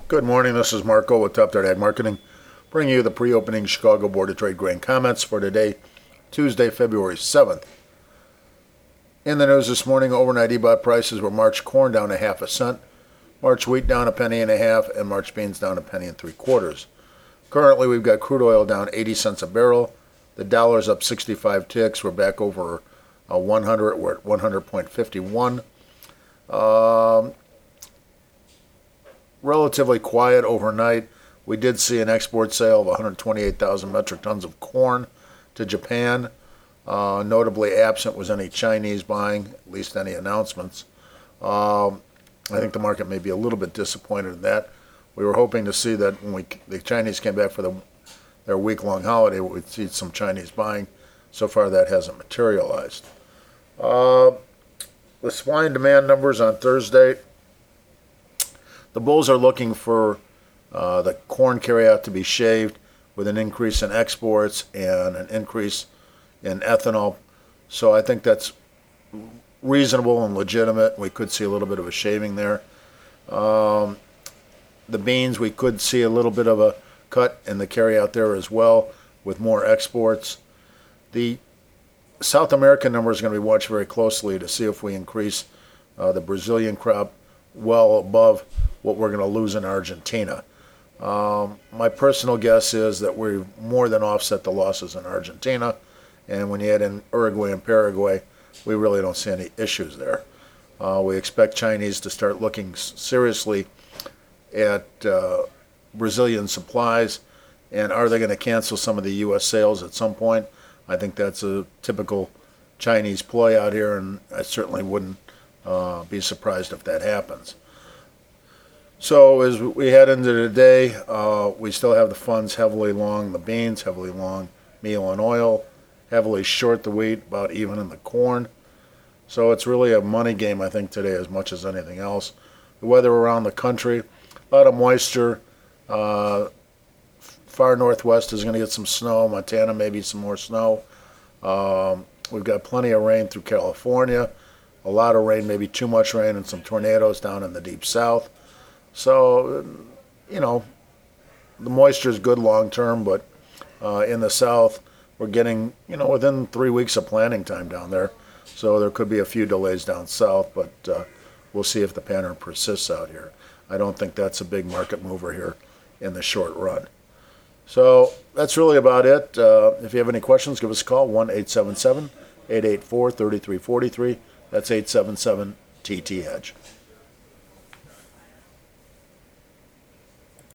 Good morning. This is Marco with Top Dart Ag Marketing, bringing you the pre-opening Chicago Board of Trade grain comments for today, Tuesday, February 7th. In the news this morning, overnight EBOT prices were March corn down 1/2 cent, March wheat down 1.50 pennies, and March beans down 1.75 pennies. Currently, we've got crude oil down 80 cents a barrel. The dollar's up 65 ticks. We're back over 100. We're at 100.51. Relatively quiet overnight. We did see an export sale of 128,000 metric tons of corn to Japan. Notably absent was any Chinese buying, at least any announcements. I think the market may be a little bit disappointed in that. We were hoping to see that when the Chinese came back for their week-long holiday, we'd see some Chinese buying. So far, that hasn't materialized. The swine demand numbers on Thursday. The bulls are looking for the corn carryout to be shaved with an increase in exports and an increase in ethanol. So I think that's reasonable and legitimate. We could see a little bit of a shaving there. The beans, we could see a little bit of a cut in the carryout there as well with more exports. The South American number is going to be watched very closely to see if we increase the Brazilian crop well above what we're going to lose in Argentina. My personal guess is that we've more than offset the losses in Argentina, and when you add in Uruguay and Paraguay, we really don't see any issues there. We expect Chinese to start looking seriously at Brazilian supplies, and are they going to cancel some of the U.S. sales at some point? I think that's a typical Chinese ploy out here, and I certainly wouldn't be surprised if that happens. So as we head into today, we still have the funds heavily long the beans, heavily long meal and oil, heavily short the wheat, about even in the corn. So it's really a money game, I think, today as much as anything else. The weather around the country, a lot of moisture. Far northwest is going to get some snow. Montana, maybe some more snow. We've got plenty of rain through California. A lot of rain, maybe too much rain, and some tornadoes down in the deep south. So, the moisture is good long term, but in the south, we're getting, within 3 weeks of planting time down there. So there could be a few delays down south, but we'll see if the pattern persists out here. I don't think that's a big market mover here in the short run. So that's really about it. If you have any questions, give us a call, 1-877-884-3343. That's 877-TT-HEDGE.